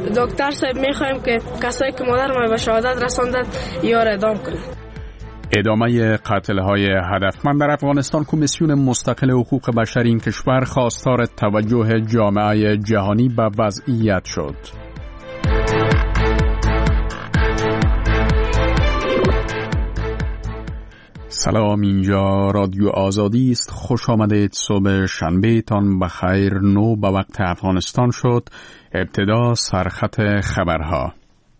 دکتر صاحب میخوایم که کسایی که مادر ما به شهادت رساندند یار اعدام کنند. ادامه قتل‌های هدفمند در افغانستان. کمیسیون مستقل حقوق بشر این کشور خواستار توجه جامعه جهانی به وضعیت شد. سلام، اینجا رادیو آزادی است. خوش آمدید. صبح شنبه تان بخیر. 9 به وقت افغانستان شد. ابتدا سرخط خبرها.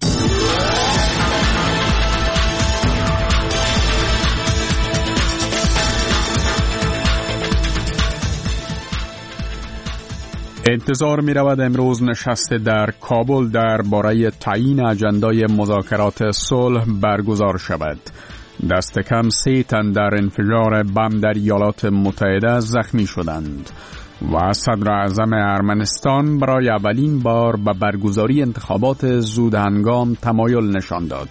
انتظار می رود امروز نشست در کابل درباره تعیین اجندای مذاکرات صلح برگزار شود. دست کم 3 تن در انفجار بم در ایالات متحده زخمی شدند و صدر اعظم ارمنستان برای اولین بار به برگزاری انتخابات زودهنگام تمایل نشان داد.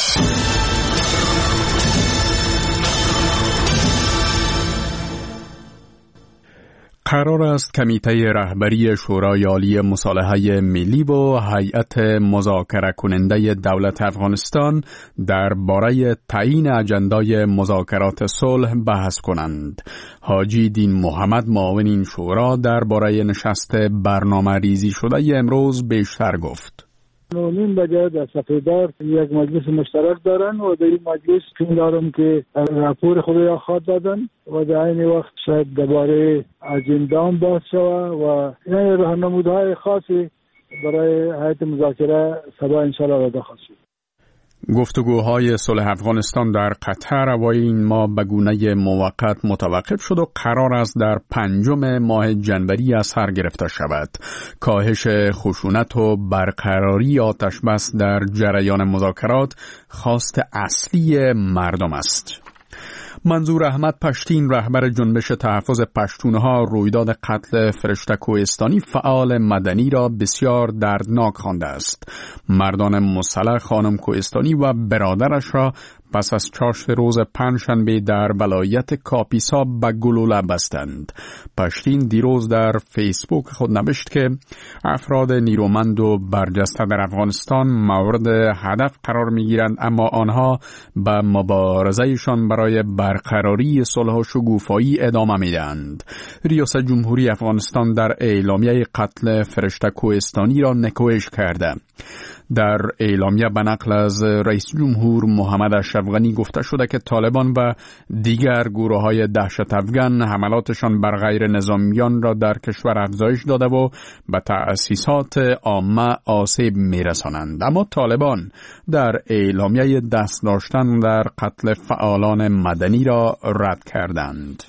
قرار است کمیته رهبری شورای عالی مصالحه ملی و هیئت مذاکره کننده دولت افغانستان درباره تعیین اجندای مذاکرات صلح بحث کنند. حاجی دین محمد معاون این شورا درباره نشست برنامه ریزی شده امروز بیشتر گفت. 9:30 بجه در صفحه‌دار یک مجلس مشترک دارن و در این مجلس فکر دارم که راپور خود را خواهد دادن و در این وقت شاید درباره اجندا هم بحث شود و این راهنمودهای خاصی برای هیئت مذاکره سبا انشاءالله راه خواهد شد. گفتگوهای صلح افغانستان در قطر اوایل این ماه به گونه موقت متوقف شد و قرار است در 5 ماه جنوری از سر گرفته شود. کاهش خشونت و برقراری آتش بس در جریان مذاکرات خواست اصلی مردم است. منظور احمد پشتین رهبر جنبش تحفظ پشتونها رویداد قتل فرشته کوهستانی فعال مدنی را بسیار دردناک خوانده است. مردان مسلح خانم کوهستانی و برادرش را پس از چاشت روز پنجشنبه در ولایت کاپیسا به گلوله بستند. پشتین دیروز در فیسبوک خود نوشت که افراد نیرومند و برجسته در افغانستان مورد هدف قرار می‌گیرند، اما آنها به مبارزه‌شان برای برقراری صلح و شکوفایی ادامه می‌دهند. ریاست جمهوری افغانستان در اعلامیه قتل فرشته کوهستانی را نکوهش کرده. در اعلامیه به نقل از رئیس جمهور محمد اشرف غنی گفته شده که طالبان و دیگر گروه‌های دهشت افکن حملاتشان بر غیر نظامیان را در کشور افزایش داده و به تأسیسات عامه آسیب می‌رسانند. اما طالبان در اعلامیه دست داشتن در قتل فعالان مدنی را رد کردند.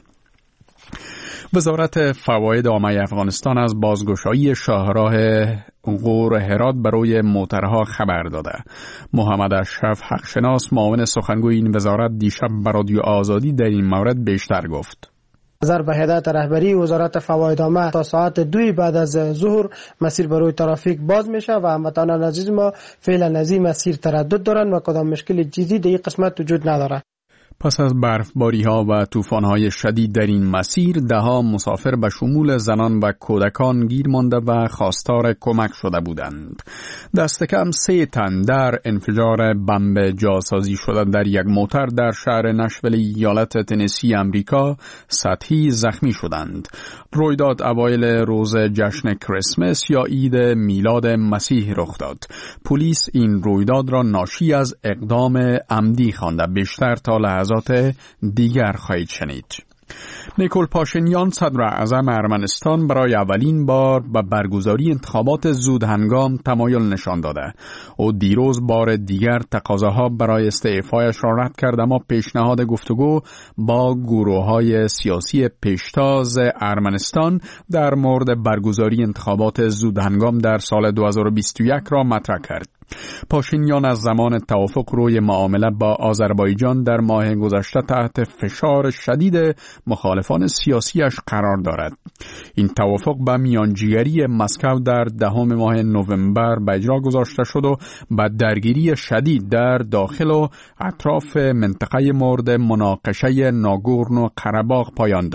وزارت فواید عامه افغانستان از بازگشایی شاهراه غور هرات برای موترها خبر داده. محمد اشرف حقشناس معاون سخنگوی این وزارت دیشب به رادیو آزادی در این مورد بیشتر گفت. نظر به هدایت رهبری وزارت فواید عامه تا ساعت 2 بعد از ظهر مسیر برای ترافیک باز میشه و هموطنان عزیز ما فعلا از این مسیر تردد دارن و کدام مشکل جدی در این قسمت وجود نداره. پس از برفباری‌ها و طوفان‌های شدید در این مسیر، ده‌ها مسافر به شمول زنان و کودکان گیر مانده و خواستار کمک شده بودند. دست کم 3 تن در انفجار بمب جاسازی شده در یک موتر در شهر نشویل ایالت تنسی امریکا سطحی زخمی شدند. رویداد اوایل روز جشن کریسمس یا عید میلاد مسیح رخ داد. پلیس این رویداد را ناشی از اقدام عمدی خوانده. بیشتر تا لحظات دیگر خواهید شنید. نیکول پاشینیان صدر اعظم ارمنستان برای اولین بار به برگزاری انتخابات زودهنگام تمایل نشان داده. او دیروز بار دیگر تقاضاها برای استعفایش را رد کرد، اما پیشنهاد گفتگو با گروه‌های سیاسی پیشتاز ارمنستان در مورد برگزاری انتخابات زودهنگام در سال 2021 را مطرح کرد. پاشینیان از زمان توافق روی معامله با آذربایجان در ماه گذشته تحت فشار شدید مخالفان سیاسیش قرار دارد. این توافق به میانجیگری مسکو در 10 ماه نوامبر به اجرا گذاشته شد و به درگیری شدید در داخل و اطراف منطقه مورد مناقشه ناگورنو قره‌باغ پایان داد.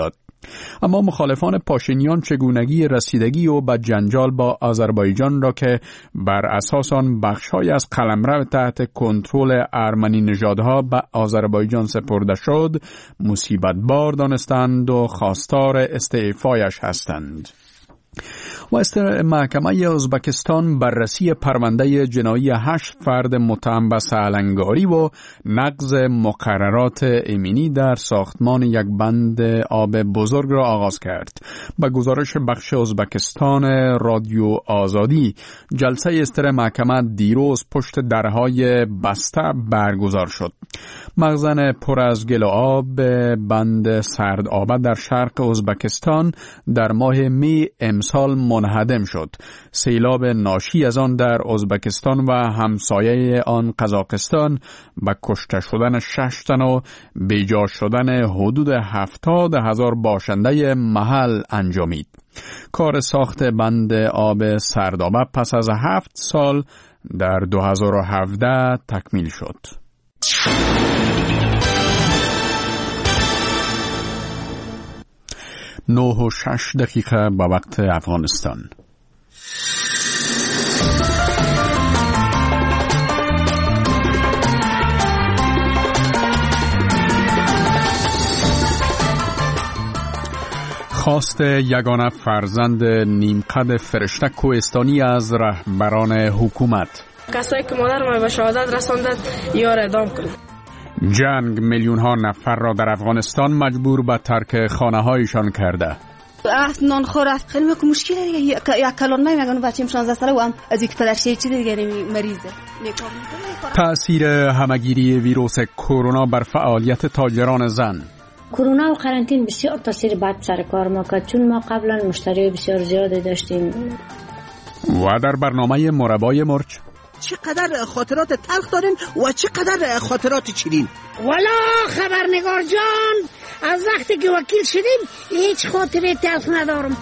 اما مخالفان پاشینیان چگونگی رسیدگی و به جنجال با آذربایجان را که بر اساس آن بخش‌های از قلمرو تحت کنترل ارمنی نژادها به آذربایجان سپرده شد مصیبت بار دانستند و خواستار استعفایش هستند. و محکمه ازبکستان بررسی پرونده جنایی 8 فرد متهم به سالنگاری و نقض مقررات امنی در ساختمان یک بند آب بزرگ را آغاز کرد. به گزارش بخش ازبکستان رادیو آزادی، جلسه استر محکمه دیروز پشت درهای بسته برگزار شد. مخزن پر از گل و آب بند سردآبه در شرق ازبکستان در ماه می امسال منهدم شد. سیلاب ناشی از آن در ازبکستان و همسایه آن قزاقستان به کشته شدن 6 تن و بیجا شدن حدود 70,000 باشنده محل انجامید. کار ساخت بند آب سردآبه پس از 7 سال در 2017 تکمیل شد. 9:06 به وقت افغانستان. خواست یگانه فرزند نیمقد فرشته کوهستانی از رهبران حکومت. کسایی که مادر ما به شهادت رساندند یا اعدام کنند. جنگ میلیون ها نفر را در افغانستان مجبور به ترک خانه هایشان کرده. نان خور است خیلی مشکل دیگه. یک کلان میگن بچه‌م 16 ساله و هم از یک پدرشه چی دیگه مریضه. تأثیر همگیری ویروس کرونا بر فعالیت تاجران زن. کرونا و قرنطینه بسیار تاثیر بد سر کار ما کرد، چون ما قبلا مشتری بسیار زیادی داشتیم. و در برنامه مربای مرچ چقدر خاطرات تلخ دارین و چقدر خاطرات شیرین. والا خبرنگار جان، از وقتی که وکیل شدیم هیچ خاطره تلخ ندارم.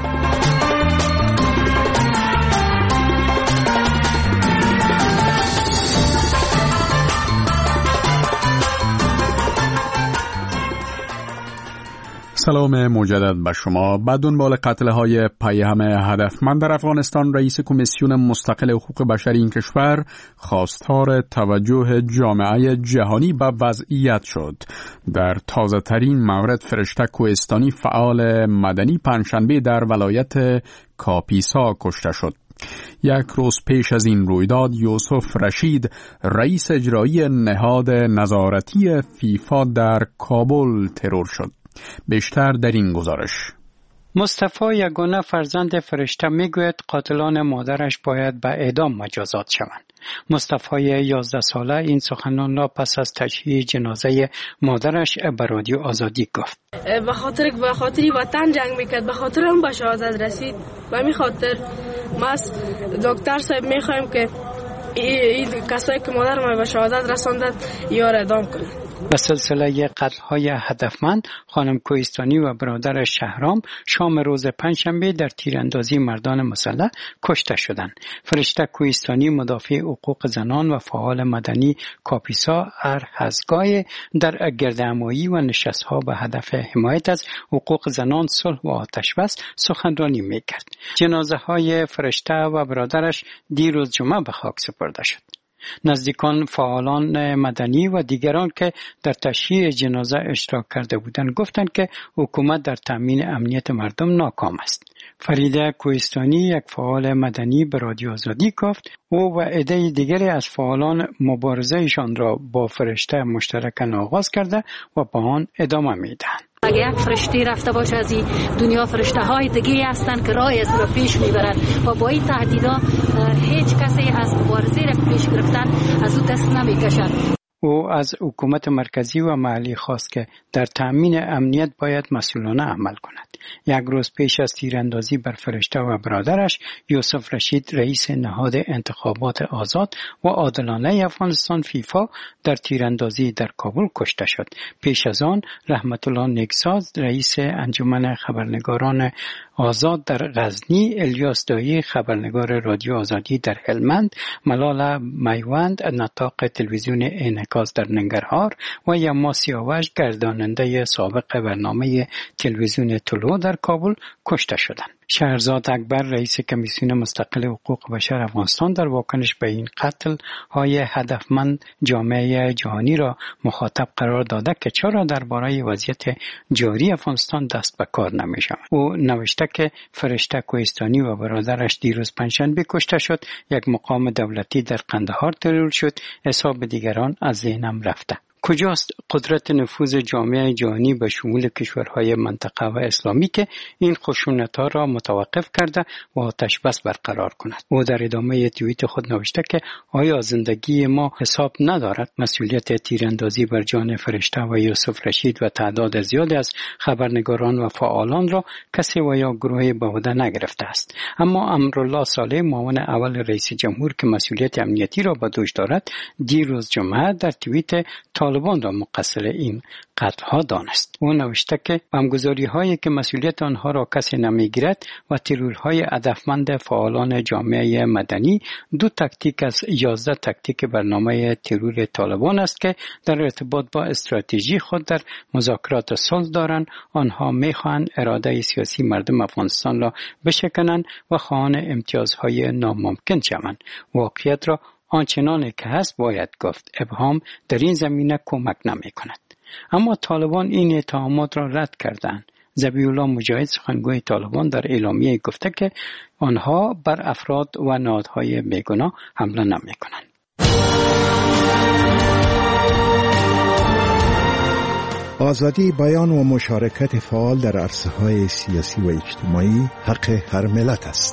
سلام مجدد به شما. بعد دنبال قتل‌های پیهم هدفمند در افغانستان، رئیس کمیسیون مستقل حقوق بشر این کشور خواستار توجه جامعه جهانی به وضعیت شد. در تازه ترین مورد فرشته کوهستانی فعال مدنی پنجشنبه در ولایت کاپیسا کشته شد. یک روز پیش از این رویداد یوسف رشید، رئیس اجرایی نهاد نظارتی فیفا در کابل ترور شد. بیشتر در این گزارش. مصطفی یگانه فرزند فرشته میگوید قاتلان مادرش باید به اعدام مجازات شوند. مصطفی 11 ساله این سخنان را پس از تشییع جنازه مادرش به رادیو آزادی گفت. به خاطری وطن جنگ میکرد، به خاطر اون به شهادت رسید. و می خاطر ما از دکتر صاحب میخوایم که این کسایی که مادر ما به شهادت رساندند یا اعدام کنند. به سلسله قتل‌های هدفمند، خانم کوهستانی و برادر شهرام شام روز پنجشنبه در تیراندازی مردان مسلح کشته شدند. فرشته کوهستانی مدافع حقوق زنان و فعال مدنی کاپیسا هر هزگاه در گردهمایی و نشست‌ها به هدف حمایت از حقوق زنان، صلح و آتش‌بس سخنرانی می‌کرد. جنازه‌های فرشته و برادرش دیروز جمعه به خاک سپرده شد. نزدیکان، فعالان مدنی و دیگران که در تشییع جنازه اشتراک کرده بودند گفتند که حکومت در تامین امنیت مردم ناکام است. فریده کوهستانی، یک فعال مدنی، به رادیو آزادی گفت او و عده دیگری از فعالان مبارزهشان را با فرشته مشترکاً آغاز کرده و با آن ادامه میدهند. اگه یک فرشته رفته باشه از این دنیا، فرشته های دیگه هستن که راه از رو پیش میبرن و با این تهدیدا هیچ کسی از مبارزه را پیش گرفتن از او دست نمیکشد. او از حکومت مرکزی و محلی خواست که در تأمین امنیت باید مسئولانه عمل کند. یک روز پیش از تیراندازی بر فرشته و برادرش، یوسف رشید، رئیس نهاد انتخابات آزاد و عادلانه افغانستان فیفا، در تیراندازی در کابل کشته شد. پیش از آن رحمت الله نیکزاد، رئیس انجمن خبرنگاران آزاد در غزنی، الیاس دایی خبرنگار رادیو آزادی در هلمند، ملال میوند نطاق تلویزیون انعکاس در ننگرهار و یما سیاوش گرداننده سابق برنامه تلویزیون طلوع در کابل کشته شدند. شهرزاد اکبر رئیس کمیسیون مستقل حقوق بشر افغانستان در واکنش به این قتل های هدفمند جامعه جهانی را مخاطب قرار داده که چرا درباره وضعیت جاری افغانستان دست به کار نمی شود. او نوشته که فرشته کوهستانی و برادرش دیروز پنجشنبه کشته شد، یک مقام دولتی در قندهار ترور شد، حساب دیگران از ذهنم رفته. کجاست قدرت نفوذ جامعه جهانی به شمول کشورهای منطقه و اسلامی که این خشونت‌ها را متوقف کرده و آتش بس برقرار کند؟ او در ادامه توییت خود نوشته که آیا زندگی ما حساب ندارد؟ مسئولیت تیراندازی بر جان فرشته و یوسف رشید و تعداد زیادی از خبرنگاران و فعالان را کسی و یا گروهی به عهده نگرفته است. اما امرالله صالح معاون اول رئیس جمهور که مسئولیت امنیتی را به دوش دارد، دیروز جمعه در توییت طالبان را مقصر این قتل‌ها دانست. او نوشته که غمگساری‌هایی که مسئولیت آنها را کسی نمی‌گیرد و ترورهای هدفمند فعالان جامعه مدنی 2 تاکتیک از 11 تاکتیک برنامه ترور طالبان است که در ارتباط با استراتژی خود در مذاکرات صلح دارند. آنها می‌خواهند اراده سیاسی مردم افغانستان را بشکنند و خواهان امتیازهای ناممکن شوند. واقعیت را آنچنانی که هست باید گفت. ابهام در این زمینه کمک نمی کند. اما طالبان این اتهامات را رد کردند. ذبیح الله مجاهد سخنگوی طالبان در اعلامیه گفته که آنها بر افراد و نهادهای بیگناه حمله نمی کنند. آزادی بیان و مشارکت فعال در عرصه‌های سیاسی و اجتماعی حق هر ملت است.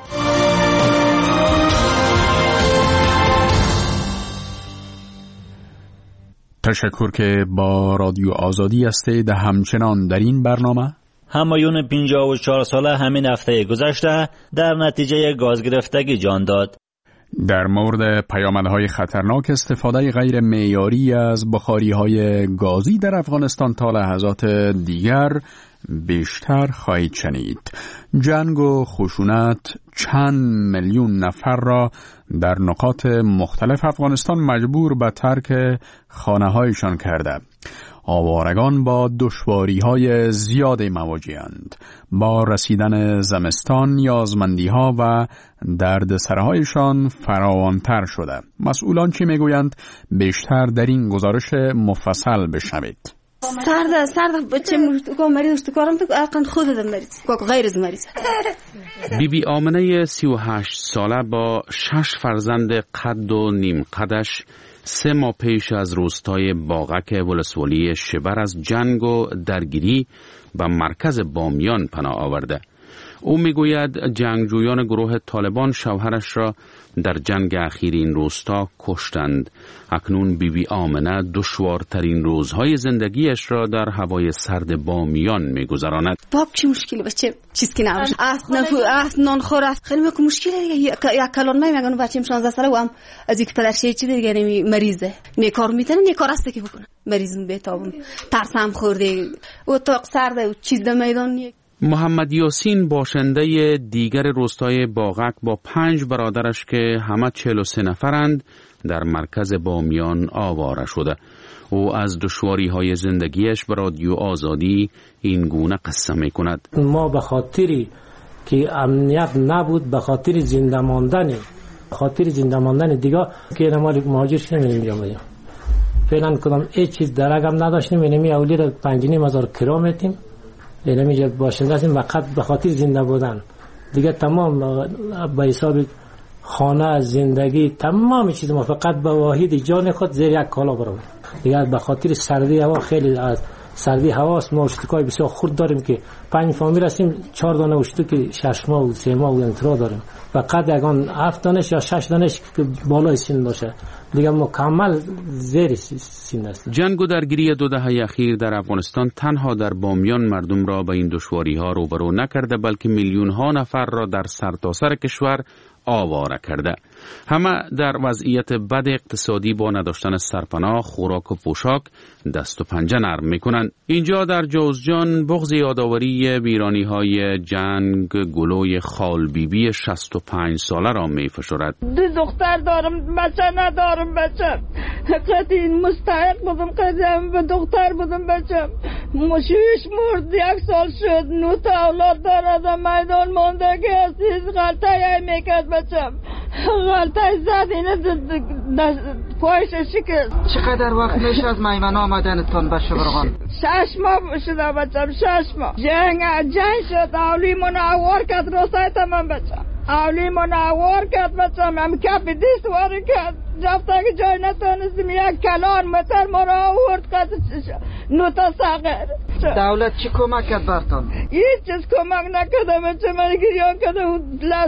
تشکر که با رادیو آزادی هستید. همچنان در این برنامه همایون 54 ساله همین هفته گذشته در نتیجه گاز گرفتگی جان داد. در مورد پیامدهای خطرناک استفاده غیر معیاری از بخاری‌های گازی در افغانستان تا لحظات دیگر بیشتر خواهید شنید. جنگ و خشونت چند میلیون نفر را در نقاط مختلف افغانستان مجبور به ترک خانه‌هایشان کرده. آوارگان با دشواری‌های زیاد مواجه‌اند. با رسیدن زمستان نیازمندی‌ها و دردسرهایشان فراوان‌تر شده. مسئولان چی میگویند؟ بیشتر در این گزارش مفصل بشنوید. سرد بچه مریض تو کارم تو اقن خود مریض غیر از مریض. بیبی آمنه 38 ساله با 6 فرزند قد و نیم قدش 3 ماه پیش از روستای باغک ولسوالی شبر از جنگ و درگیری به مرکز بامیان پناه آورده. او میگوید جنگجویان گروه طالبان شوهرش را در جنگ اخیر این روستا کشتند. اکنون بیبی آمنه دشوارترین روزهای زندگیش را در هوای سرد بامیان میگذراند. باب چی مشکلی بچه چیز که نباشه اصلا نان خورد خیلی مشکلی دیگه. یک کلان میگن بچه‌م 16 ساله و هم از یک پدرشه چی دیگه مریضه. کار میتونه کار است که بکنه. مریضم بهتابم ترسم خورده و تا سرد و چیز در میدان. محمد یاسین باشنده دیگر روستای باغک با 5 برادرش که همه 43 نفرند در مرکز بامیان آواره شده. او از دشواری‌های زندگیش به رادیو آزادی این گونه قصه می‌کند. ما به خاطری که امنیت نبود، به خاطر زنده ماندن دیگه که ما مهاجر شدیم اینجا. فعلا کدام هیچ چیز درگم نداشتیم. اینمی اولی را 5,500 کرا میتیم. اینمی باشنده هستیم فقط به خاطر زنده بودن. دیگه تمام به حساب خانه، زندگی، تمام چیز ما فقط به واحد جان خود زیر یک کالا برام. دیگه به خاطر سردی هوا خیلی از سردی هواست ما اشتکای بسیار خرد داریم که 5 فامیل هستیم. 4 دانه اشتک 6 ماه و 3 ماه و انترا داریم. فقط یگان 7 دانش یا 6 دانش که بالای سن باشه. دیگه مکمل زیر سن است. جنگ و درگیری 2 دهه اخیر در افغانستان تنها در بامیان مردم را به این دشواری‌ها روبرو نکرده، بلکه میلیون‌ها نفر را در سرتاسر کشور آواره کرده. همه در وضعیت بد اقتصادی با نداشتن سرپناه، خوراک و پوشاک دست و پنجه نرم میکنند. اینجا در جوزجان بغض یادآوری ویرانی‌های جنگ گلوی خال بیبی 65 ساله را میفشارد. دو دختر دارم، بچه ندارم. بچه قطعی مستحق بودم، قدیم به دختر بودم. بچه مشویش مرد، 1 سال شد. 9 تا اولاد دارد، میدان ماندگی هستید. غلطه میکرد بچه، غلطه زد، اینه پایش شکست. چقدر وقت میشه از میمن آمدنتون به شبرغان؟ 6 ماه شده بچم، 6 ماه. جنگ شد، اولی منعوار کرد، روسای تمام بچم. اولی منعوار کرد بچم، هم کپ دیست واری کرد. جفته که جای نتونستیم، 1 کلان متر ما را آورد کرد. 9 تا ساغر. دولت چی کمک کرد برتون؟ هیچ چیز کمک نکرده بچه، من گریان کرده.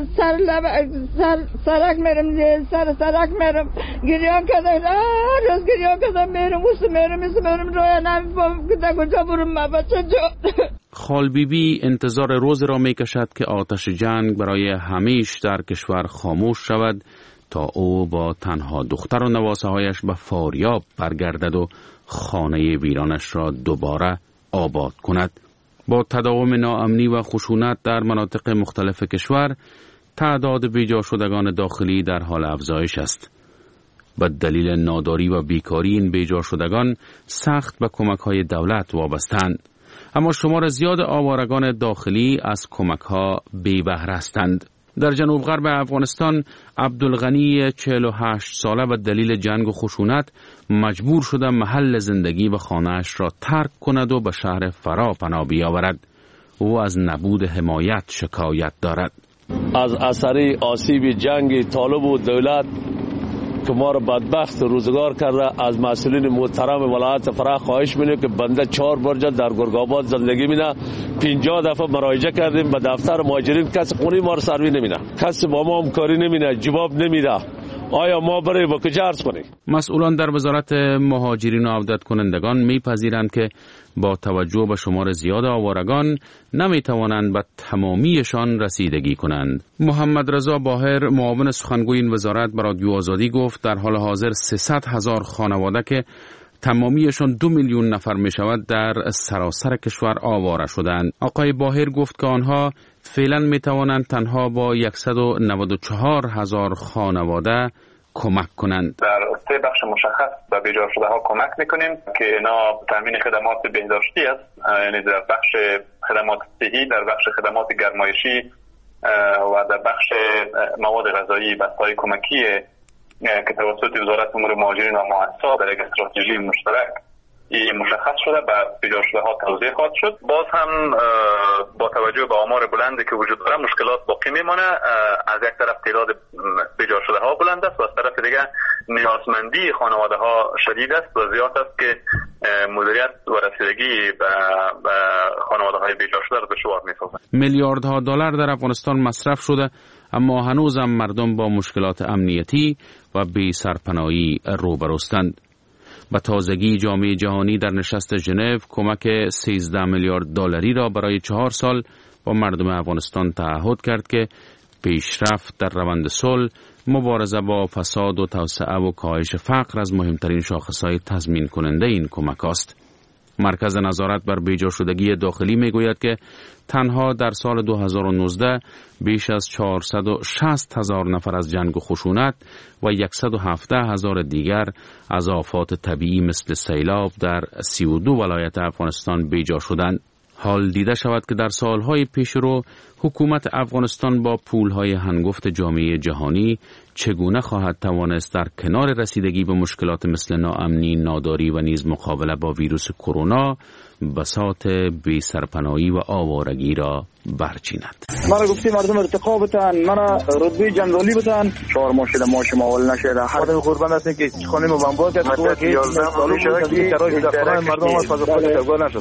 سرک میرم، سرک میرم، گریان کرده. روز گریان کرده میرم، میرم روی نمیفهم که کجا برم ما بچه جو. خال بیبی انتظار روز را می کشد که آتش جنگ برای همیش در کشور خاموش شود تا او با تنها دختر و نواسه هایش به فاریاب برگردد و خانه ویرانش را دوباره آباد کند. با تداوم ناامنی و خشونت در مناطق مختلف کشور، تعداد بیجا شدگان داخلی در حال افزایش است. به دلیل ناداری و بیکاری این بیجا شدگان سخت به کمک‌های دولت وابستند. اما شمار زیاد آوارگان داخلی از کمک‌ها بی بهره هستند. در جنوب غرب افغانستان عبدالغنی 48 ساله به دلیل جنگ و خشونت مجبور شده محل زندگی و خانه‌اش را ترک کند و به شهر فرا پناه بیاورد. او از نبود حمایت شکایت دارد. از اثر آسیب جنگ طالب و دولت که ما را بدبخت روزگار کرده، از مسئولین محترم ولایت فرا خواهش می‌کنیم که بنده 4 برجه در گرگ‌آباد زندگی می‌کنه. 50 دفعه مراجعه کردیم به دفتر مهاجرین، کسی خونه ما را سروی نمی‌کنه، کسی با ما همکاری نمی‌کنه، جواب نمیده. آیا ما برای با کجا عرض کنیم؟ مسئولان در وزارت مهاجرین و عودت کنندگان میپذیرند که با توجه به شمار زیاد آوارگان نمیتوانند به تمامیشان رسیدگی کنند. محمد رضا باهر معاون سخنگوی این وزارت به رادیو آزادی گفت در حال حاضر 300,000 خانواده که تمامیشان 2 میلیون نفر می شود در سراسر کشور آواره شدند. آقای باهر گفت که آنها فعلا می توانند تنها با 194,000 خانواده کمک کنند. در 3 بخش مشخص به بیجا شده ها کمک میکنیم که اینا تامین خدمات بهداشتی است، یعنی در بخش خدمات صحی، در بخش خدمات گرمایشی و در بخش مواد غذایی، بسته‌های کمکی که توسط وزارت امور مهاجرین و مؤسسات در یک استراتژی مشترک مشخص شده به بیجا شده ها توزیع خواهد شد. باز هم با توجه به آمار بلندی که وجود داره مشکلات باقی میمانه. از یک طرف تعداد بیجا شده ها بلند است و از طرف دیگه نیازمندی خانواده ها شدید است و زیاد است که مدیریت و رسیدگی به خانواده های بیجا شده را دشوار می‌سازد. میلیاردها دلار در افغانستان مصرف شده، اما هنوزم مردم با مشکلات امنیتی و بی سرپناهی روبروستند. به تازگی جامعه جهانی در نشست ژنو کمک 13 میلیارد دلاری را برای 4 سال با مردم افغانستان تعهد کرد که پیشرفت در روند صلح، مبارزه با فساد و توسعه و کاهش فقر از مهمترین شاخصهای تضمین کننده این کمک است. مرکز نظارت بر بیجا شدگی داخلی میگوید که تنها در سال 2019 بیش از 460,000 نفر از جنگ و خشونت و 117,000 دیگر از آفات طبیعی مثل سیلاب در 32 ولایت افغانستان بیجا شدند. حال دیده شود که در سالهای پیش رو حکومت افغانستان با پولهای هنگفت جامعه جهانی چگونه خواهد توانست در کنار رسیدگی به مشکلات مثل ناامنی، ناداری و نیز مقابله با ویروس کرونا بساط بی سرپناهی و آوارگی را برچیند. مرا گفتی مردم ارتقا بتن، مرا رتبه جنرالی بتن، 4 ماه شده ماش ماول نشده. هر قربان هستیم که خانه ما بمبار کرد تو که 11 سال شده که شرایط در خانه مردم از فاز خود ترگار نشد.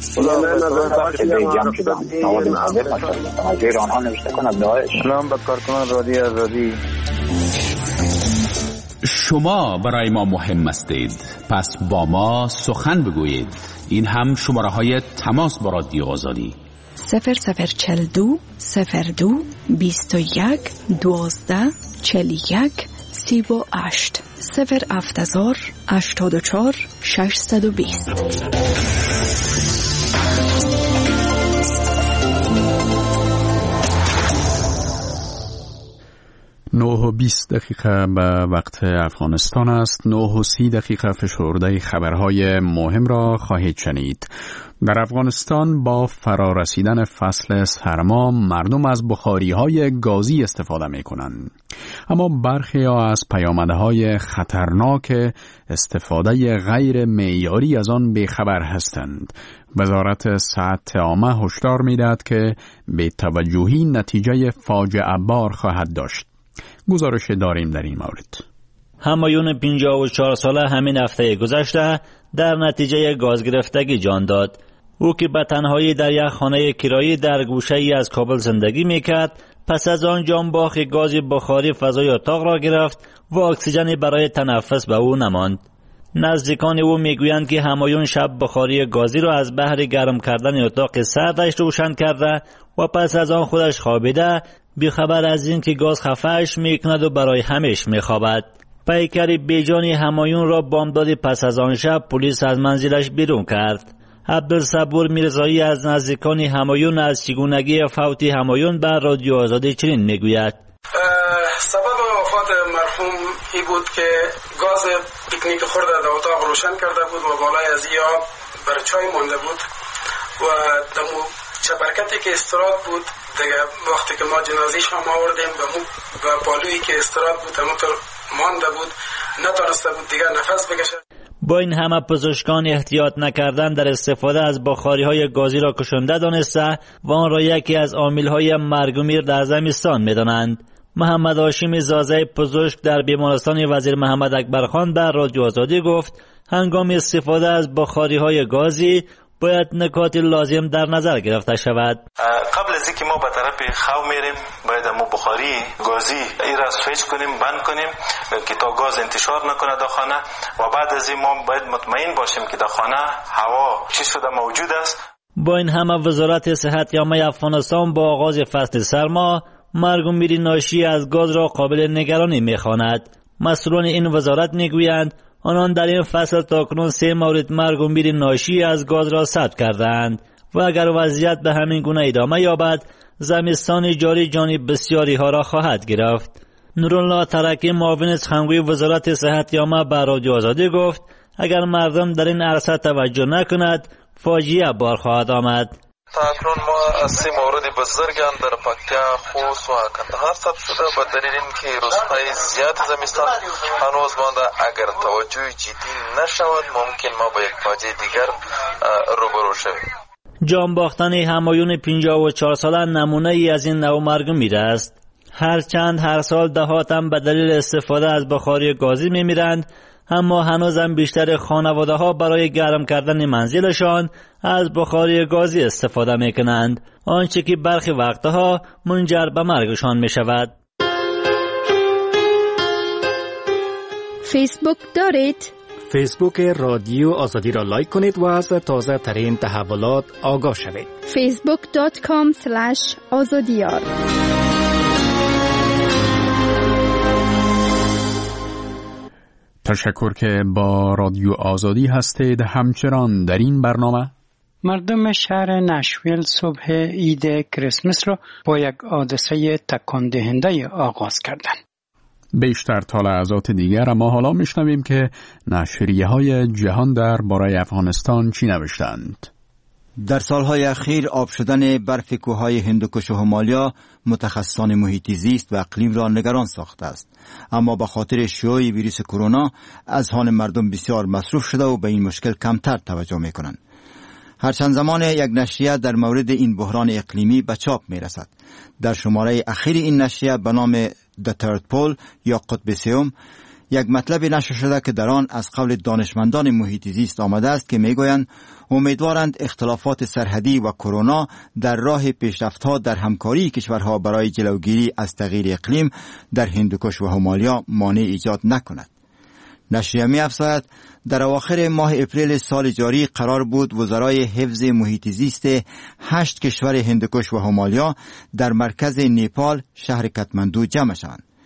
اگر آنها نوشته کند داعش. سلام به کارکنان رادیو آزادی. شما برای ما مهم هستید، پس با ما سخن بگویید. این هم شماره های تماس با رادیو آزادی 0042 02 21 12 41 38 070 84 620. 9:20 به وقت افغانستان است. 9:30 فشرده خبرهای مهم را خواهید شنید. در افغانستان با فرارسیدن فصل سرما مردم از بخاری‌های گازی استفاده می‌کنند. اما برخی از پیامدهای خطرناک استفاده غیر معیاری از آن بیخبر هستند. وزارت صحت عامه هشدار می‌دهد که بی‌توجهی نتیجه فاجعه بار خواهد داشت. گزارش داریم در این مورد. همایون 54 ساله همین هفته گذشته در نتیجه گاز گرفتگی جان داد. او که به تنهایی در یک خانه کرایی در گوشه‌ای از کابل زندگی میکرد، پس از آن جانباخ گاز بخاری فضای اتاق را گرفت و اکسیژنی برای تنفس به او نماند. نزدیکان او میگویند که همایون شب بخاری گازی را از بهر گرم کردن اتاق سردش روشن کرده و پس از آن خودش خوابیده، بیخبر از این که گاز خفه‌اش میکند و برای همیش میخوابد. پیکر بیجانی همایون را بامداد پس از آن شب پلیس از منزلش بیرون کرد. عبدالصبور میرزایی از نزدیکان همایون از چگونگی فوت همایون بر رادیو آزادی چنین میگوید. سبب وفات مرحوم ای بود که گاز پیکنیک خورده در اتاق روشن کرده بود و بالای از آب بر چای مانده بود و دمو چپرکتی که استراد بود دیگه وقتی که ما جنازیش هم آوردیم و پالویی که استراد بود همونطور مانده بود، نتونسته بود دیگه نفس بکشه. با این همه پزشکان احتیاط نکردن در استفاده از بخاری‌های گازی را کشنده دانسته و آن را یکی از عامل‌های مرگ و میر در زمستان می‌دانند. محمد هاشم زازه پزشک در بیمارستان وزیر محمد اکبرخان در رادیو آزادی گفت هنگام استفاده از بخاری‌های گازی باید نکات لازم در نظر گرفته شود. قبل از اینکه ما به طرف خو میریم باید مو بخاری گازی این را سویچ کنیم، بند کنیم که تا گاز انتشار نکنه در خانه و بعد از این ما باید مطمئن باشیم که در خانه هوا چی شده موجود است. با این همه وزارت صحت عامه افغانستان با آغاز فصل سرما مرگ و میر ناشی از گاز را قابل نگرانی می‌خواند. مسئولان این وزارت میگویند آنان در این فصل تاکنون 3 مورد مرگ و میر ناشی از گاز را ثبت کردند و اگر وضعیت به همین گونه ادامه یابد زمستان جاری جانب بسیاری ها را خواهد گرفت. نورالله ترکی معاون سخنگوی وزارت صحت عامه به رادیو آزادی گفت اگر مردم در این عرصه توجه نکند فاجعه بار خواهد آمد. تاکنون ما از 3 مورد بزرگ در پکتیا، خوست و کندهار ثبت شده به دلیل اینکه روزهای زیاد زمستان هنوز مانده. اگر توجه جدی نشود ممکن ما با یک فاجعه دیگر روبرو شویم. جان باختن همایون 54 ساله نمونه ای از این نوع مرگ و میر است. هرچند هر سال دهاتم به دلیل استفاده از بخاری گازی میمیرند، اما هنوزم بیشتر خانواده ها برای گرم کردن منزلشان از بخاری گازی استفاده میکنند، آنچه که برخی وقتها منجر به مرگشان میشود. فیسبوک دارید؟ فیسبوک رادیو آزادی را لایک کنید و از تازه ترین تحولات آگاه شوید. facebook.com/azadiyar. تشکر که با رادیو آزادی هستید. همچنان در این برنامه مردم شهر نشویل صبح عید کریسمس را با یک حادثه تکان دهنده آغاز کردند. بیشتر تا لحظات دیگر، اما حالا میشنویم که نشریه‌های جهان درباره افغانستان چی نوشتند. در سالهای اخیر آب شدن برف کوههای هندوکش و همالیا متخصصان محیط زیست و اقلیم را نگران ساخته است، اما به خاطر شیوع ویروس کرونا اذهان مردم بسیار مصروف شده و به این مشکل کمتر توجه میکنند. هر چند زمان یک نشریه در مورد این بحران اقلیمی به چاپ میرسد. در شماره اخیر این نشریه به نام The Third Pole یا قطب سوم یک مطلب نشر شده که در آن از قول دانشمندان محیط زیست آمده است که میگویند امیدوارند اختلافات سرحدی و کرونا در راه پیشرفت‌ها در همکاری کشورها برای جلوگیری از تغییر اقلیم در هندوکش و همالیا مانع ایجاد نکند. نشریه می‌افزاید در اواخر ماه اپریل سال جاری قرار بود وزرای حفظ محیط زیست 8 کشور هندوکش و همالیا در مرکز نیپال شهر کاتماندو جمع شوند.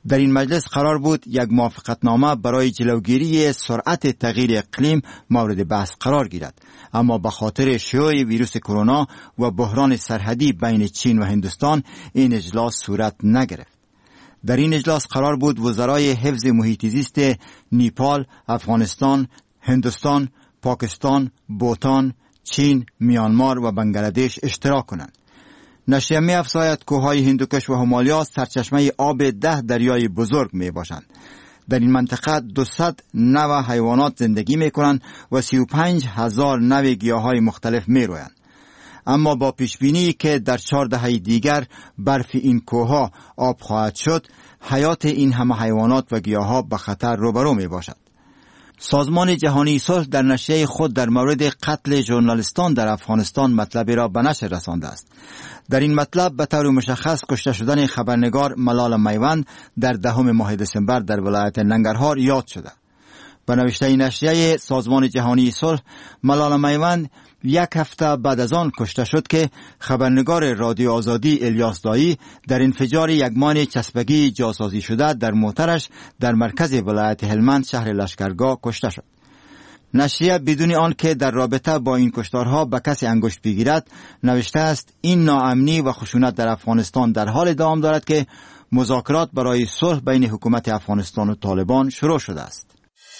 در این مجلس قرار بود یک موافقتنامه برای جلوگیری سرعت تغییر اقلیم مورد بحث قرار گیرد، اما به خاطر شیوع ویروس کرونا و بحران سرحدی بین چین و هندوستان این اجلاس صورت نگرفت. در این اجلاس قرار بود وزرای حفظ محیط زیست نیپال، افغانستان، هندوستان، پاکستان، بوتان، چین، میانمار و بنگلادش اشتراک کنند. نشریه می افزاید کوههای هندوکش و همالیا سرچشمه آب 10 دریای بزرگ می باشند. در این منطقه 200 نوع حیوانات زندگی می کنند و 35,000 نوع گیاهای مختلف می رویند. اما با پیشبینی که در 4 دهه دیگر برف این کوهها آب خواهد شد، حیات این همه حیوانات و گیاها به خطر روبرو می باشد. سازمان جهانی صلح در نشریه خود در مورد قتل ژورنالیستان در افغانستان مطلبی را به نشر رسانده است. در این مطلب به طور مشخص کشته شدن خبرنگار ملال میوند در 10 ماه دسامبر در ولایت ننگرهار یاد شده. به نوشته نشریه سازمان جهانی صلح، ملال میوند 1 هفته بعد از آن کشته شد که خبرنگار رادیو آزادی الیاس دایی در انفجار یک مان چسبگی جاسازی شده در موترش در مرکز ولایت هلمند شهر لشکرگاه کشته شد. نشریه بدون آن که در رابطه با این کشتارها به کسی انگشت بگیرد نوشته است این ناامنی و خشونت در افغانستان در حال دوام دارد که مذاکرات برای صلح بین حکومت افغانستان و طالبان شروع شده است.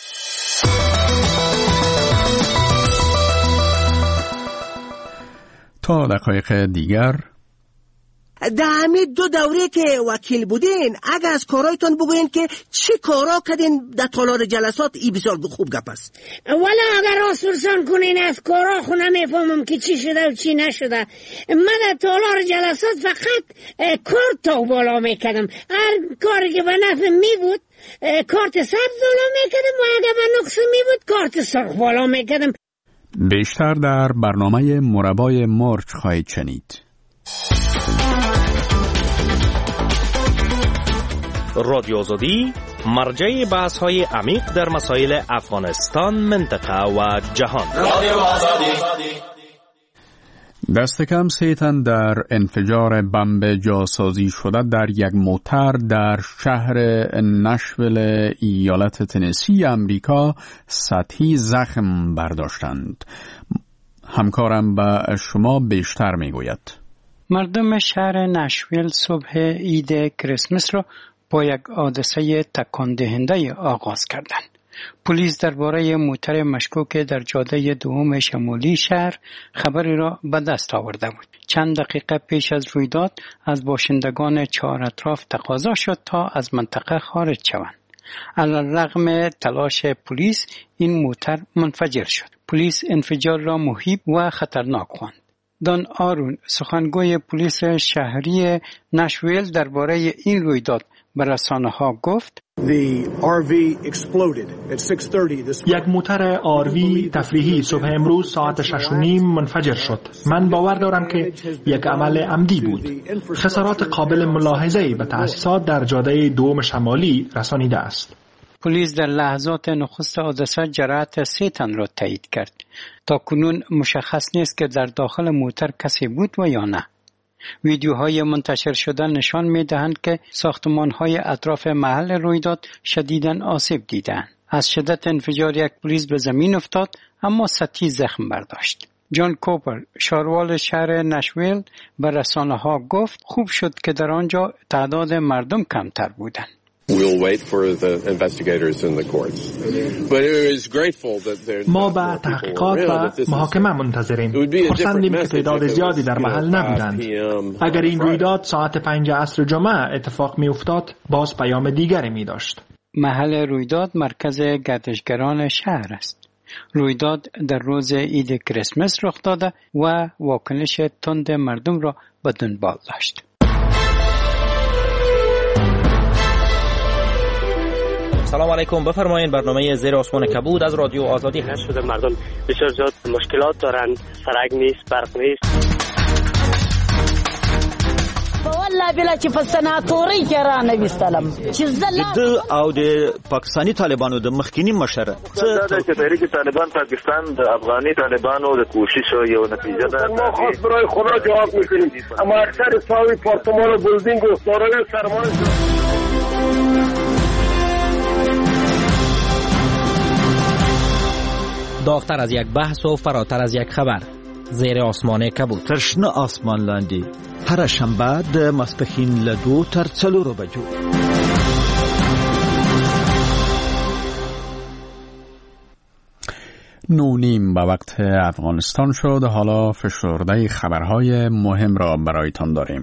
تا دقایق دیگر در همین 2 دوره که وکیل بودین اگر از کارایتان بگوین که چی کارا کردین در تالار جلسات، این بسیار خوب گپ است. والا اگر آسورسان کنین از کارا خو نمیفهمم که چی شده و چی نشده. من در تالار جلسات فقط کارت تا بالا میکردم، هر کاری که به نفع می بود کارت سبز بالا میکردم و اگر به نقص می بود کارت سرخ بالا میکردم. بیشتر در برنامه مربای مرچ خواهید شنید. رادیو آزادی مرجع بحث های عمیق در مسائل افغانستان، منطقه و جهان. رادیو آزادی. دست کم 3 تن در انفجار بمب جاسازی شده در یک موتر در شهر نشویل ایالت تنسی امریکا سطحی زخم برداشتند. همکارم به شما بیشتر میگوید. مردم شهر نشویل صبح عید کریسمس را با یک حادثه تکان دهنده آغاز کردند. پلیس درباره موتر مشکوک در جاده 2 شمالی شهر خبری را به دست آورده بود. چند دقیقه پیش از رویداد از باشندگان 4 اطراف تقاضا شد تا از منطقه خارج شوند. علیرغم تلاش پلیس این موتر منفجر شد. پلیس انفجار را مهیب و خطرناک خواند. دان آرون سخنگوی پلیس شهری نشویل درباره این رویداد به رسانه‌ها گفت: یک موتر آروی تفریحی صبح امروز ساعت 6:30 منفجر شد. من باور دارم که یک عمل عمدی بود. خسارات قابل ملاحظه‌ای به تأسیسات در جاده 2 شمالی رسانیده است. پلیس در لحظات نخست حادثه جراحت 3 تن را تایید کرد. تا کنون مشخص نیست که در داخل موتر کسی بود و یا نه. ویدیوهای منتشر شده نشان می‌دهند که ساختمان‌های اطراف محل رویداد شدیداً آسیب دیدند. از شدت انفجار یک پلیس به زمین افتاد اما سطحی زخم برداشت. جان کوپر شاروال شهر نشویل به رسانه‌ها گفت خوب شد که در آنجا تعداد مردم کمتر بودند. ما به تحقیقات و محاکمه منتظریم. خرسندیم که تعداد زیادی در محل نبودند. اگر این رویداد ساعت 5 عصر جمعه اتفاق می افتاد باز پیام دیگری می داشت. محل رویداد مرکز گردشگران شهر است. رویداد در روز عید کریسمس رخ داده و واکنش تند مردم را به دنبال داشت. سلام علیکم، بفرمایید. برنامه زیر آسمان کبود از رادیو آزادی هست. شده مردم بسیار زیاد مشکلات دارند، سرک نیست، برق نیست. والله بلا چې په سناتوري کې را نوستلم چې د او د پاکستانی طالبانو د مخکینی مشر چې تحریک طالبان پاکستان د افغاني طالبانو د کوششو یو نتیجه ده. ما خاص برای خدا جواب میکنیم. اما اکثر ساوی پارتمان و بلدینگ و سارای سرمان داغتر از یک بحث و فراتر از یک خبر. زیر آسمان کبود. تشنه آسمان لاندی. هر شنبه د ماسپښین له 2 تر 4 بجو. 9:30 به وقت افغانستان شد. حالا فشرده خبرهای مهم را برایتان داریم.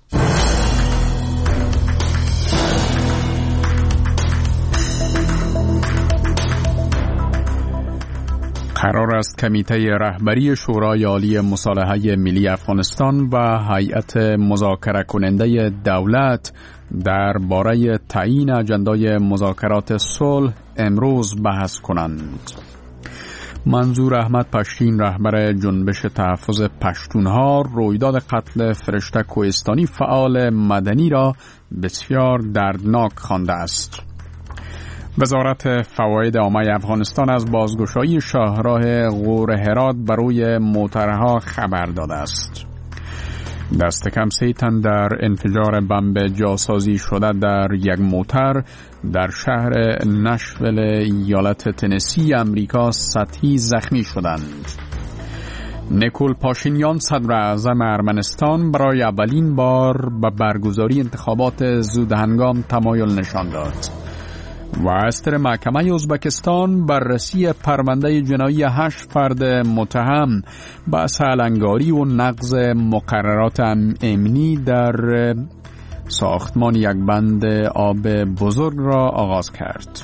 قرار است کمیته رهبری شورای عالی مصالحه ملی افغانستان و هیئت مذاکره کننده دولت درباره تعیین اجندای مذاکرات صلح امروز بحث کنند. منظور احمد پشتین رهبر جنبش تحفظ پشتونها رویداد قتل فرشته کوهستانی فعال مدنی را بسیار دردناک خوانده است. وزارت فواید عامه افغانستان از بازگشایی شاهراه غور هرات برای موترها خبر داده است. دست کم 3 تن در انفجار بمب جاسازی شده در یک موتر در شهر نشویل ایالت تنسی امریکا سطحی زخمی شدند. نیکول پاشینیان صدر اعظم ارمنستان برای اولین بار به برگزاری انتخابات زودهنگام تمایل نشان داد. و استر محکمه ازبکستان بررسی پرونده جنایی 8 فرد متهم به سالنگاری و نقض مقررات امنی در ساختمان یک بند آب بزرگ را آغاز کرد.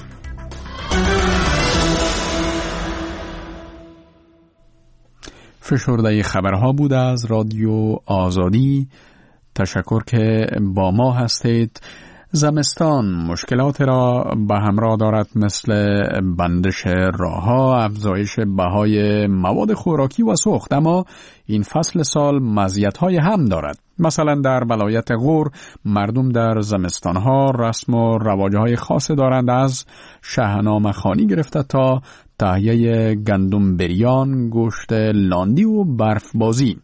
فشرده خبرها بود از رادیو آزادی. تشکر که با ما هستید. زمستان مشکلات را به همراه دارد، مثل بندش راه‌ها، افزایش بهای مواد خوراکی و سوخت، اما این فصل سال مزیت‌های هم دارد. مثلا در ولایت غور مردم در زمستان‌ها رسم و رواج‌های خاص دارند، از شهنامه خوانی گرفته تا تهیه گندم بریان، گوشت لاندی و برف بازی.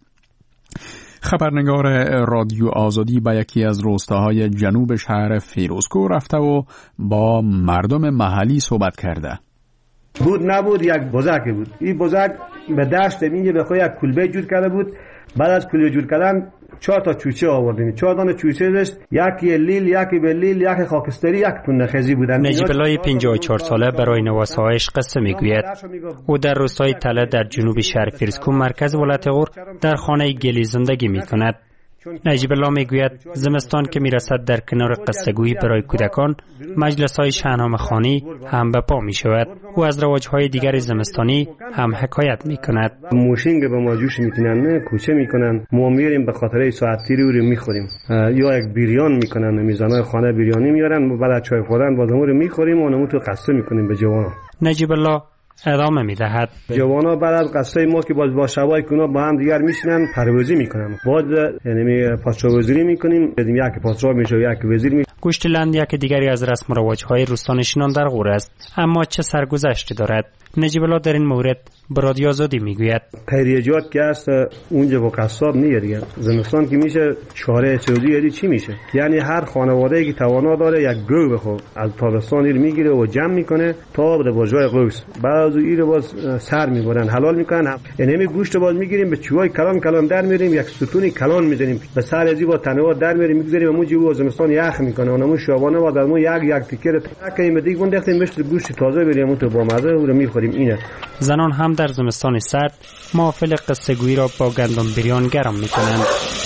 خبرنگار رادیو آزادی به یکی از روستاهای جنوب شهر فیروزکو رفته و با مردم محلی صحبت کرده. بود نبود یک بزرگ بود. این بزرگ به دشت اینجا به خود یک کلبه جور کرده بود. بعد از کلبه جور کردن 4 تا چوچه آوردیم. 4 دانه چوچه داشت، یکی لیل، یکی بلیل، یکی خاکستری، یک پونه خزی بودن. نجیب الله 54 ساله برای نواسایش قصه میگوید. او در روستای تله در جنوب شهر فیروزکو مرکز ولایت غور در خانه گلی زندگی میکند. نجیب الله میگوید زمستان که میرسد در کنار قصه‌گویی برای کودکان، مجلس‌های شهنامه خوانی هم به پا میشود. او از رواج‌های دیگر زمستانی هم حکایت میکند. موشینگ به ما جوش میکنن، کوچه میکنن، ما میریم به خاطر ساعت تیری رو میخوریم، یا یک بریان میکنن، میزانای خانه بریانی میارن، بعد چای خوردن باز رو میخوریم و اونمو تو قصه میکنیم به جوانا. نجیب الله ادامه میدهد جوانا بعد از قصه ما که باز با شبای کونا با هم دیگر میشینن پروازی میکنن، باز یعنی پادشاه وزیری میکنیم، یک پادشاه میشه یک وزیر میشه. گوشت لند یک دیگری از رسم و رواج‌های روستانشینان در غور است، اما چه سرگذشتی دارد؟ نجیب الله در این مورد به رادیو آزادی میگوید خیریجات که است اونجا با قصاب میگیرن، زمستان که میشه چاره چوزی چی میشه، یعنی هر خانواده‌ای که توانا داره یک گو بخو از تابستان ایر میگیره و جمع میکنه تا به بجای قوس، بعد از ایر باز سر میبرن حلال میکنن، یعنی می گوشت باز میگیریم به چوهای کلان کلان در میریم، یک ستونی کلان میزنیم به سر ازی با تنوار در میریم میگذاریم اونجا و زمستان یخ میکنه اونمو شابانه باز از مو یک تیکر تاکیم دیگه اون دختیم مشت گوشت تازه بریم اون تو با مزه رو میخوریم. اینه زنان هم در زمستان سرد محافل قصه گویی را با گندم بریان گرم میکنند.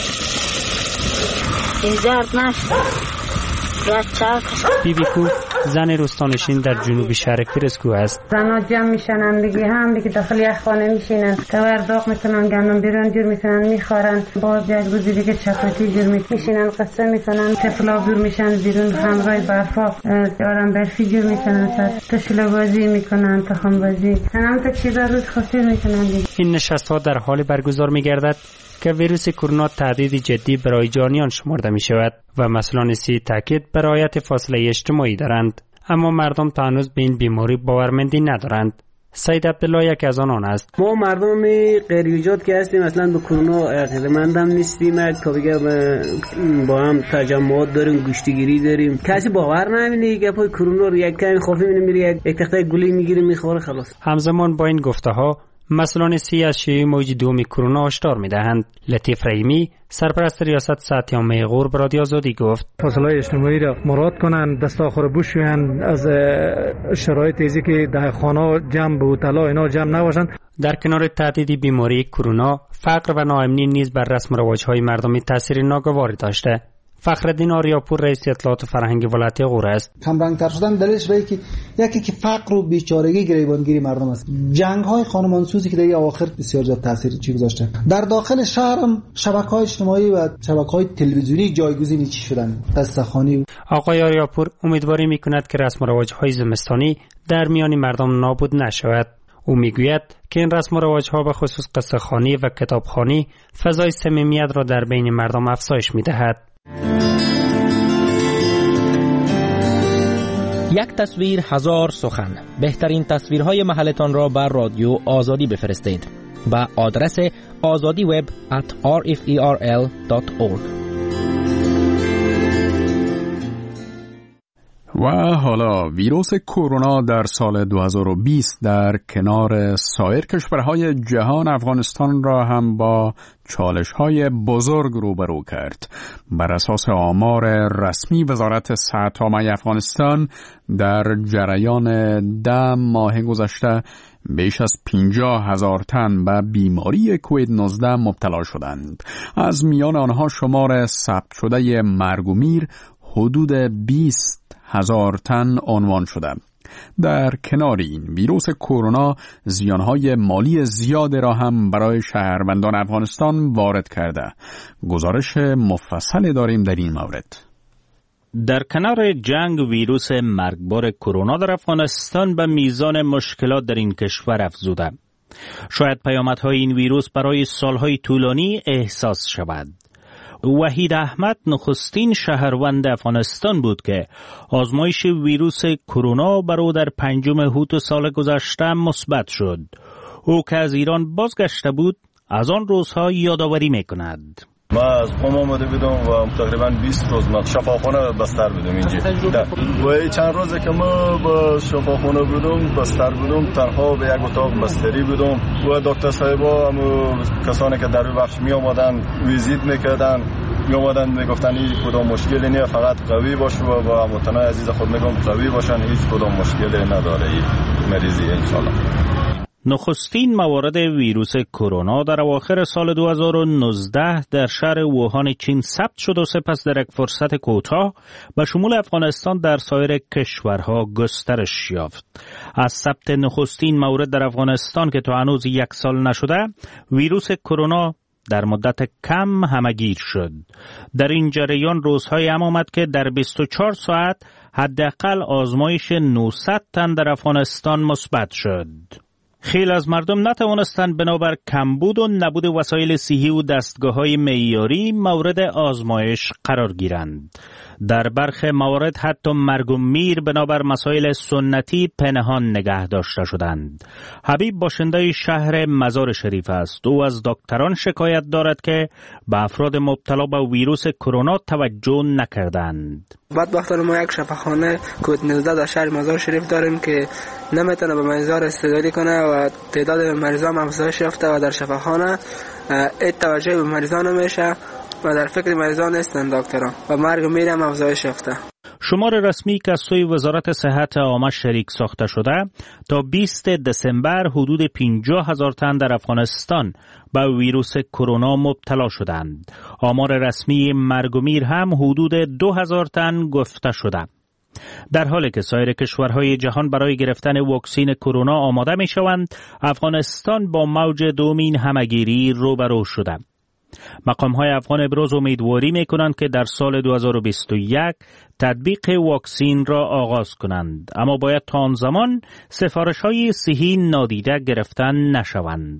بیبیکو زن روستانشین در جنوب شهر فیروزکو است. زنها جمع میشنن دیگه هم دیگه داخل یک خانه میشینن، تور داغ میکنن، گندم بریان جور میکنن میخورن، باز یک روزی دیگه چپاتی جور میشینن، قصه میکنن، تفلا جور میشن بیرون، همراه برفا آرام برفی جور میکنن، تشله بازی میکنن، تخم بازی، هم تا چیزا روز خاصی میکنن دیگه. این نشست ها در حال برگزار میگردد که ویروس کرونا تهدید جدی برای جانیان شمرده می شود و مسئولان صحی تاکید بر رعایت فاصله اجتماعی دارند، اما مردم تا هنوز به این بیماری باورمندی ندارند. سید عبدالله یک از آنان است. ما مردم غیرنژاد که هستیم اصلا به کرونا عقیده‌مند هم نیستیم، تا بگم با هم تجمعات داریم، گوشتگیری داریم، کسی باور نمی‌کنه که پای کرونا رو یک کمی خوفی میره یک تخته گلی میگیره میخوره خلاص. همزمان با این گفته‌ها مسئولان سی از شیوع موج دوم کرونا هشدار می‌دهند. لطیف رحیمی سرپرست ریاست سطح عامه غور به رادیو آزادی گفت فاصله اجتماعی را مراعات کنند، دست آخر بشویند، از شرایط ازی که در خانه جمع به طلا اینا جمع نباشند. در کنار تهدید بیماری کرونا، فقر و ناامنی نیز بر رسم و رواج‌های مردمی تأثیر ناگواری داشته. فخرالدین آریاپور رئیس اطلاعات و فرهنگ ولایت غور است. کم رنگ‌تر شدن دلیلش به که یکی که فقر و بیچارگی گریبانگیری مردم است. جنگ‌های خانمانسوزی که در اواخر بسیار زیاد تاثیر گذاشته. در داخل شهر هم شبکه‌های اجتماعی و شبکه‌های تلویزیونی جایگزین چی شدن. قصه‌خوانی. آقای آریاپور امیدواری می‌کند که رسم و رواج‌های زمستانی در میان مردم نابود نشود. او میگوید که این رسم و رواج‌ها به خصوص قصه‌خوانی و کتابخوانی فضای صمیمیت را در بین مردم افزایش می‌دهد. یک تصویر هزار سخن. بهترین تصویرهای محلتان را بر رادیو آزادی بفرستید به آدرس azadiweb@rferl.org. و حالا ویروس کرونا در سال 2020 در کنار سایر کشورهای جهان افغانستان را هم با چالش‌های بزرگ روبرو کرد. بر اساس آمار رسمی وزارت صحت عامه افغانستان در جریان 10 ماه گذشته بیش از 50,000 تن به بیماری کووید 19 مبتلا شدند. از میان آنها شمار ثبت شده مرگ و میر حدود 20,000 تن عنوان شده. در کنار این ویروس کرونا زیانهای مالی زیاد را هم برای شهروندان افغانستان وارد کرده. گزارش مفصل داریم در این مورد. در کنار جنگ ویروس مرگبار کرونا در افغانستان به میزان مشکلات در این کشور افزوده. شاید پیامدهای این ویروس برای سالهای طولانی احساس شود. وحید احمد نخستین شهروند افغانستان بود که آزمایش ویروس کرونا بر او در 5 اوت سال گذشته مثبت شد. او که از ایران بازگشته بود از آن روزها یادآوری می‌کند. ما از قم آمده بودم و تقریبا 20 روز ما شفاخانه بستر بودم اینجا. و چند روزه که ما با شفاخانه بودم بستر بودم، تنها به یک اتاق بستری بودم و دکتر صاحبا هم کسانی که در بخش می آمدن ویزیت میکردن، می آمدن میگفتن هیچ کدام مشکلی نیست، فقط قوی باش و با هموطنان عزیز خود میگم قوی باشن، هیچ کدام مشکلی نداره این مریضی انشالله. نخستین موارد ویروس کرونا در اواخر سال 2019 در شهر ووهان چین ثبت شد و سپس در یک فرصت کوتاه به شمول افغانستان در سایر کشورها گسترش یافت. از ثبت نخستین مورد در افغانستان که تا هنوز 1 سال نشده، ویروس کرونا در مدت کم همگیر شد. در این جریان روزهای هم آمد که در 24 ساعت حداقل آزمایش 900 تن در افغانستان مثبت شد. خیلی از مردم نتوانستند بنابر کمبود و نبود وسایل صحی و دستگاه‌های معیاری مورد آزمایش قرار گیرند. در برخی موارد حتی مرگ و میر بنابر مسائل سنتی پنهان نگه داشته شدند. حبیب باشنده شهر مزار شریف است. او از دکتران شکایت دارد که به افراد مبتلا به ویروس کرونا توجه نکردند. بدبختانه ما یک شفاخانه کووید 19 در شهر مزار شریف داریم که نمیتونه به مریضان استقبالی کنه و تعداد مریضان افزایش یافته و در شفاخانه توجه به مریضان نمیشه و در فکر مریضان نیستند دکتران و مرگ و میر هم افزایش یافته. شمار رسمی که از سوی وزارت صحت عامه شریک ساخته شده تا 20 دسامبر حدود 50,000 تن در افغانستان به ویروس کرونا مبتلا شدند. آمار رسمی مرگ و میر هم حدود 2,000 تن گفته شده. در حالی که سایر کشورهای جهان برای گرفتن واکسن کرونا آماده می شوند، افغانستان با موج دوم این همگیری روبرو شده. مقام‌های افغان ابراز امیدواری می‌کنند که در سال 2021 تطبیق واکسن را آغاز کنند، اما باید تا آن زمان سفارش‌های صحی نادیده گرفته نشوند.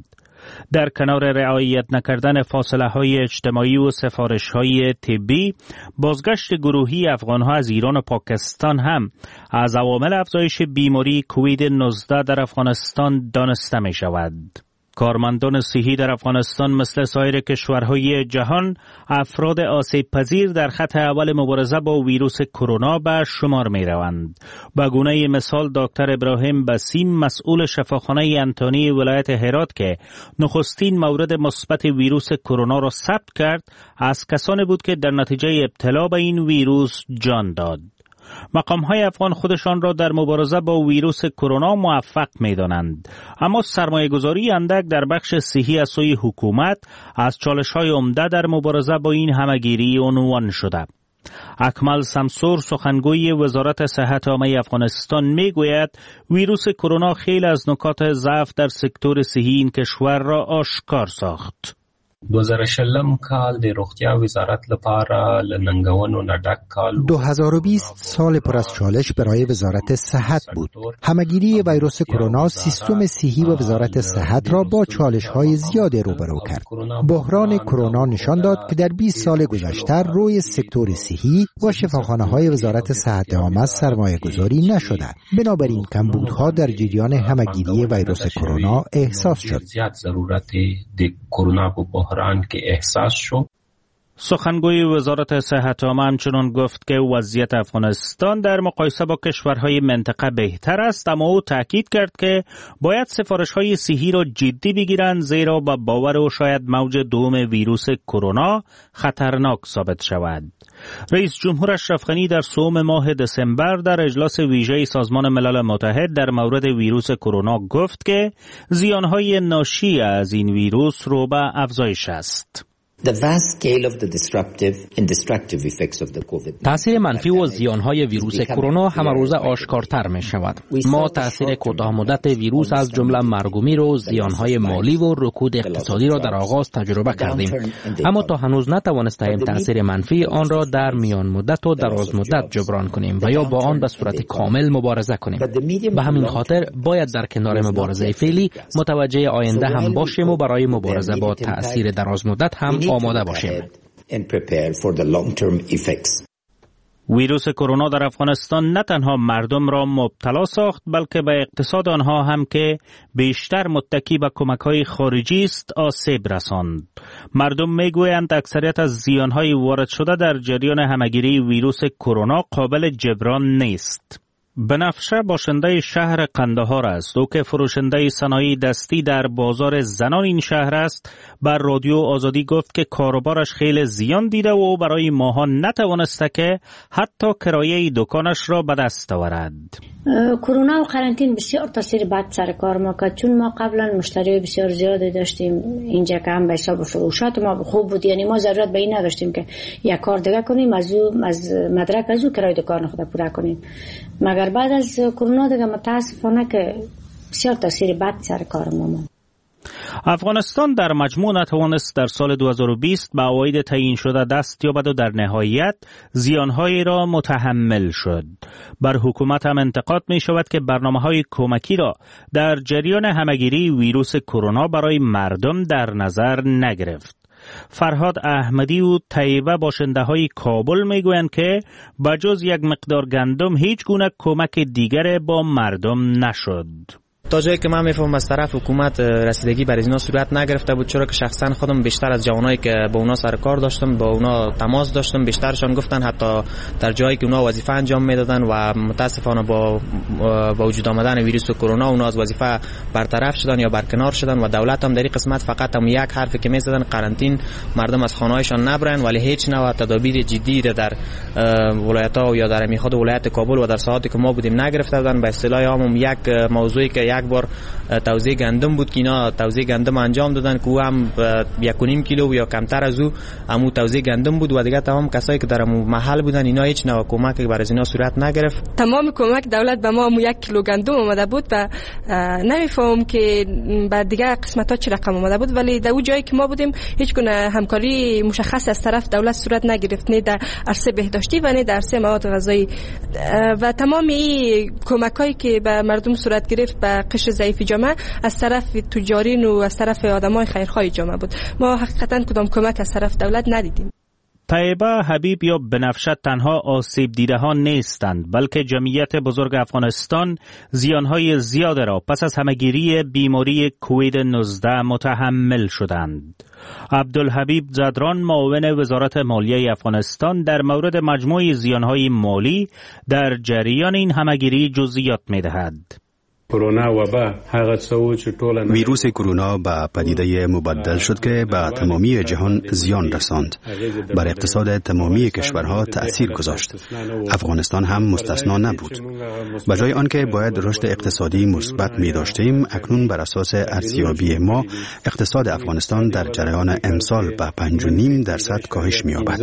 در کنار رعایت نکردن فاصله های اجتماعی و سفارش های طبی، بازگشت گروهی افغان ها از ایران و پاکستان هم از عوامل افزایش بیماری کووید 19 در افغانستان دانسته می شود. کارمندان صحی در افغانستان مثل سایر کشورهای جهان افراد آسیب پذیر در خط اول مبارزه با ویروس کرونا به شمار می روند. به گونه مثال دکتر ابراهیم بسیم مسئول شفاخانه انتونی ولایت هرات که نخستین مورد مثبت ویروس کرونا را ثبت کرد از کسانی بود که در نتیجه ابتلا به این ویروس جان داد. مقام‌های افغان خودشان را در مبارزه با ویروس کرونا موفق می‌دانند، اما سرمایه‌گذاری اندک در بخش صحی از سوی حکومت از چالش‌های عمده در مبارزه با این همگیری عنوان شده. اکمل سمسور سخنگوی وزارت صحت عامه افغانستان میگوید ویروس کرونا خیلی از نکات ضعف در سکتور صحی این کشور را آشکار ساخت. 2020 کال د روغتیا وزارت لپاره لننګونو نډک کال 2020 سال پر از چالش برای وزارت صحت بود. همگیری ویروس کرونا سیستم صحی و وزارت صحت را با چالش‌های زیاد روبرو کرد. بحران کرونا نشان داد که در 20 سال گذشته روی سکتور صحی و شفاخانه‌های وزارت صحت عامه سرمایه‌گذاری نشده. بنابراین کمبودها در جریان همگیری ویروس کرونا احساس شد. زیاد ضرورت د کرونا په بحران که احساس شد. سخنگوی وزارت صحت عامه همچنان گفت که وضعیت افغانستان در مقایسه با کشورهای منطقه بهتر است، اما او تاکید کرد که باید سفارش‌های صحی را جدی بگیرند زیرا با باور او شاید موج دوم ویروس کرونا خطرناک ثابت شود. رئیس جمهور اشرف غنی در سوم ماه دسامبر در اجلاس ویژه سازمان ملل متحد در مورد ویروس کرونا گفت که زیانهای ناشی از این ویروس رو به افزایش است. تأثیر منفی و زیانهای ویروس کرونا همه روزه آشکارتر می شود. ما تأثیر کوتاه مدت ویروس از جمله مرگ و میر و زیانهای مالی و رکود اقتصادی را در آغاز تجربه کردیم، اما تا هنوز نتوانستیم تأثیر منفی آن را در میان مدت و دراز مدت جبران کنیم و یا با آن به صورت کامل مبارزه کنیم. به همین خاطر باید در کنار مبارزه فعلی متوجه آینده هم باشیم و برای مبارزه با تأثیر دراز مدت هم آماده باشیم. ویروس کرونا در افغانستان نه تنها مردم را مبتلا ساخت بلکه به اقتصاد آنها هم که بیشتر متکی به کمک‌های خارجی است آسیب رساند. مردم میگویند اکثریت از زیان‌های وارد شده در جریان همگیری ویروس کرونا قابل جبران نیست. بنفشه باشنده شهر قندهار است. او که فروشنده صنایع دستی در بازار زنان این شهر است بر رادیو آزادی گفت که کاروبارش خیلی زیان دیده و او برای ماها نتوانسته که حتی کرایه دکانش را به دست آورد. کرونا و قرنطین بسیار تاثیر بد سر کار ما کرد، چون ما قبلا مشتری بسیار زیادی داشتیم اینجا که هم به حساب فروشات ما خوب بود، یعنی ما ضرورت به این نداشتیم که یک کار دیگه کنیم از مدرک از کرایه دکان خود پورا کنیم. مگر بعد از کرونا دیگه متاسفانه که بسیار تاثیر بد سر کار ما. افغانستان در مجموع نتوانست در سال 2020 به عواید تعیین شده دست یابد و در نهایت زیانهایی را متحمل شد. بر حکومت هم انتقاد می شود که برنامه‌های کمکی را در جریان همگیری ویروس کرونا برای مردم در نظر نگرفت. فرهاد احمدی و طیبه باشنده های کابل می گویند که بجز یک مقدار گندم هیچ گونه کمک دیگر با مردم نشد. تا جایی که من میفهمم از طرف حکومت رسیدگی بر اینا صورت نگرفته بود، چرا که شخصا خودم بیشتر از جوانایی که با اونا سر کار داشتم با اونا تماس داشتم بیشترشان گفتن حتی در جایی که اونا وظیفه انجام میدادن و متاسفانه با وجود آمدن ویروس کرونا اونا از وظیفه برطرف شدن یا برکنار شدن و دولت هم در این قسمت فقط هم یک حرفی که میزدن قرنطین مردم از خانه‌هایشان نبرن، ولی هیچ نوع تدابیر جدی در ولایت‌ها یا در خود ولایت کابل و در ساعاتی که ما بودیم نگرفته بودن. به اصطلاح هم یک موضوعی که یک بار توزیع گندم بود که اینا توزیع گندم انجام دادن که او هم 1.5 کیلو یا کمتر از او همون توزیع گندم بود و دیگه تمام کسایی که در محل بودن اینا هیچ نوع کمکی برای اینا صورت نگرفت. تمام کمک دولت به ما 1 کیلو گندم اومده بود و نمیفهم که بعد دیگه قسمت‌ها چه رقم اومده بود، ولی در اون جایی که ما بودیم هیچ گونه همکاری مشخص از طرف دولت صورت نگرفت، نه در عرصه بهداشتی و نه در عرصه مواد غذایی و تمام این کمکایی که به مردم صورت گرفت به قشر ضعیف جامعه از طرف تجارین و از طرف آدمای خیرخواه جامعه بود. ما حقیقتا کدام کمک از طرف دولت ندیدیم. طیبه حبیب یا بنفشه تنها آسیب دیده ها نیستند، بلکه جمعیت بزرگ افغانستان زیانهای زیاد را پس از همهگیری بیماری کووید 19 متحمل شدند. عبدالحبیب زدران معاون وزارت مالیه افغانستان در مورد مجموع زیانهای مالی در جریان این همهگیری جزئیات می‌دهد. ویروس کرونا به پدیده مبدل شد که به تمامی جهان زیان رساند. بر اقتصاد تمامی کشورها تأثیر گذاشت. افغانستان هم مستثنا نبود. به جای آنکه باید رشد اقتصادی مثبت می داشتیم، اکنون بر اساس ارزیابی ما اقتصاد افغانستان در جریان امسال به 5.5% کاهش می یابد.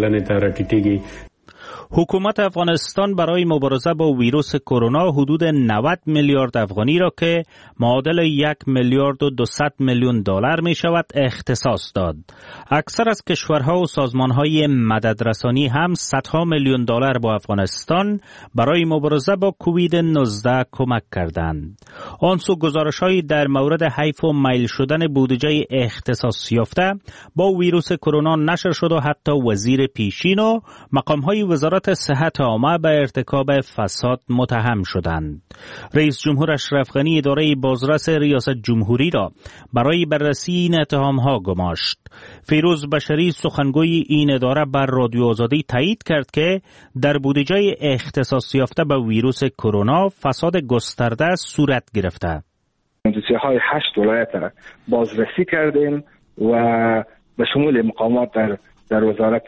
حکومت افغانستان برای مبارزه با ویروس کرونا حدود 90 میلیارد افغانی را که معادل 1 میلیارد و 200 میلیون دلار می شود اختصاص داد. اکثر از کشورها و سازمانهای مددرسانی هم صدها میلیون دلار با افغانستان برای مبارزه با کووید 19 کمک کردند. آنسو گزارش‌هایی در مورد حیف و میل شدن بودجه اختصاص یافته با ویروس کرونا نشر شد و حتی وزیر پیشین و مقام‌های وزارت صحت عامه به ارتکاب فساد متهم شدند. رئیس جمهور اشرف غنی اداره بازرس ریاست جمهوری را برای بررسی این اتهام‌ها گماشت. فیروز بشری سخنگوی این اداره بر رادیو آزادی تایید کرد که در بودجه اختصاص یافته به ویروس کرونا فساد گسترده صورت گرفته. بودجه‌های 8 ولایت را بازرسی کردیم و به شمول مقامات در وزارت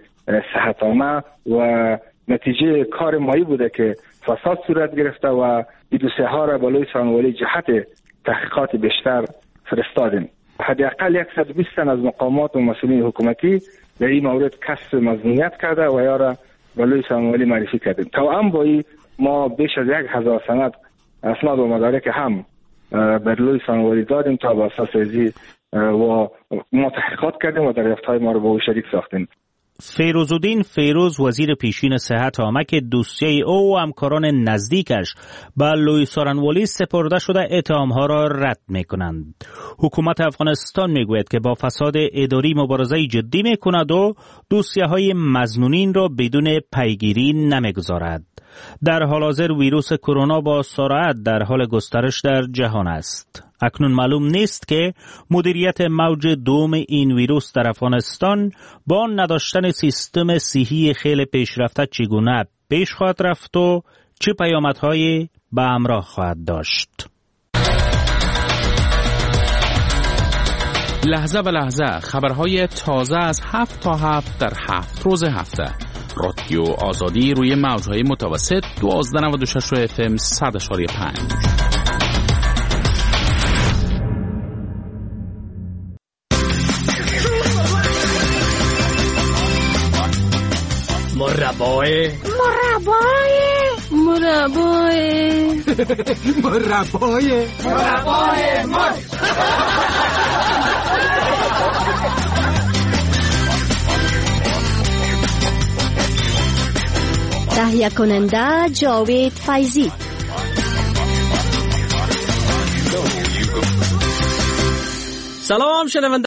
صحت عامه و نتیجه کار مایی بوده که فساد صورت گرفته و این دوسیه‌ها را بالای سخنگوی جهت تحقیقات بیشتر فرستادیم. حداقل 120 تن از مقامات و مسئولین حکومتی در این مورد کسب مظنونیت کرده و یا را بالای سخنگوی معرفی کردیم. توأم با این ما بیش از 1000 سند اسناد و مدارک هم بالای سخنگوی دادیم تا با اساس ازی و ما تحقیقات کردیم و دریافت‌های ما رو با او شریک ساختیم. فیروزالدین فیروز وزیر پیشین صحت عامه که دوسیه او و همکاران نزدیکش به لوی سارنوالی سپرده شده اتهامها را رد می‌کنند. حکومت افغانستان میگوید که با فساد اداری مبارزه جدی می‌کند و دوسیه‌های مظنونین را بدون پیگیری نمی‌گذارد. در حال حاضر ویروس کرونا با سرعت در حال گسترش در جهان است. اکنون معلوم نیست که مدیریت موج دوم این ویروس در افغانستان با نداشتن سیستم صحی خیلی پیشرفته چگونه پیش خواهد رفت و چه پیامدهایی به همراه خواهد داشت. لحظه به لحظه خبرهای تازه از 7 تا 7 در 7 روز هفته. رادیو آزادی روی موجهای متوسط 1296 FM 100.5. مربای تهیه کننده جاوید فیضی. سلام شنونده